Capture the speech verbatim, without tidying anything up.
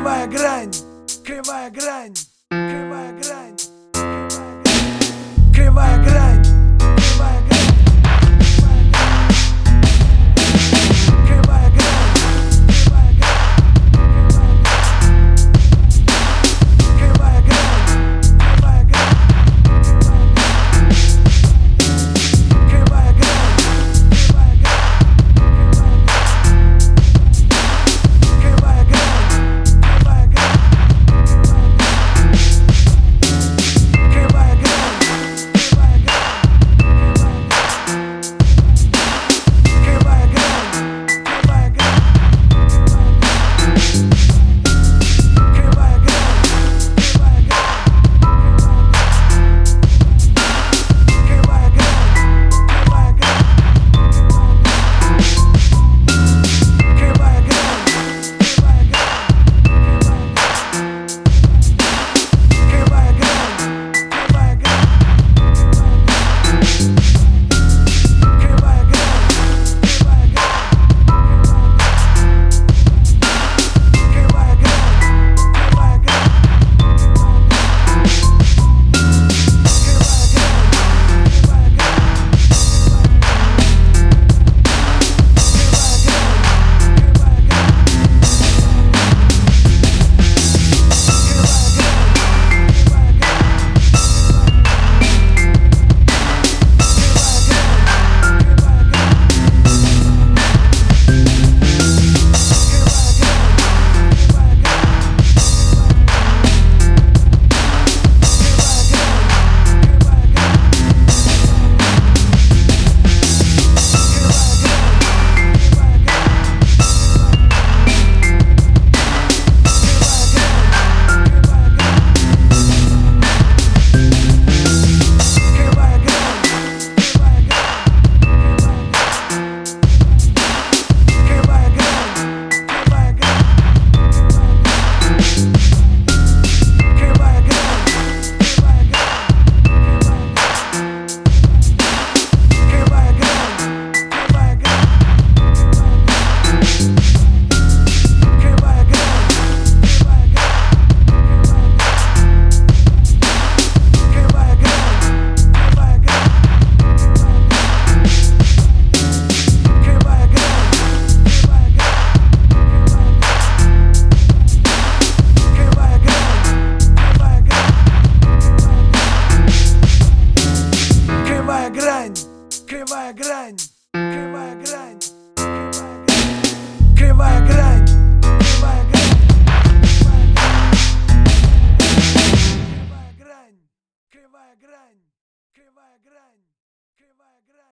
vai é grande, quem vai é grande, quem vai é grande, quem vai é grande, quem vai é grande, quem vai é grande, quem vai é grande, quem vai é grande, quem vai é grande, quem vai é grande. Quem vai é grande, quem vai é grande, quem vai é grande, quem vai é grande, quem vai é grande, quem vai é grande, quem vai é grande, quem vai é grande.